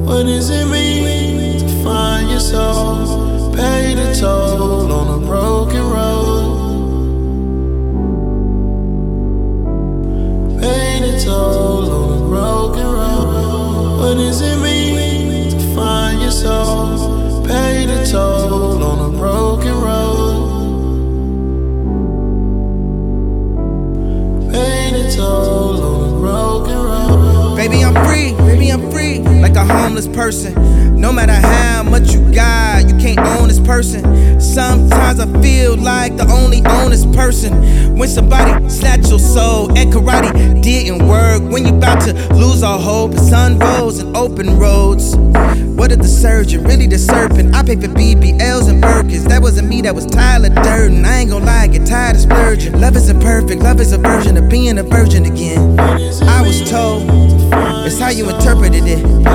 What does it mean to find your soul? Pay the toll on a broken road. Pay the toll on a broken road. What does it mean to find your soul? Pay the toll on a broken road. Pay the toll on a broken road. Baby, I'm free, like a homeless person. No matter how much you got, you can't own this person. Sometimes I feel like the only honest person. When somebody snatch your soul at karate didn't work. When you about to lose all hope, the sun rose and open roads. What if the surgeon, really the serpent? I pay for BBLs and Birkins. That wasn't me, that was Tyler Durden. I ain't gon' lie, I get tired of splurging. Love isn't perfect, love is a version of being a virgin again. I was told, it's how you interpreted it.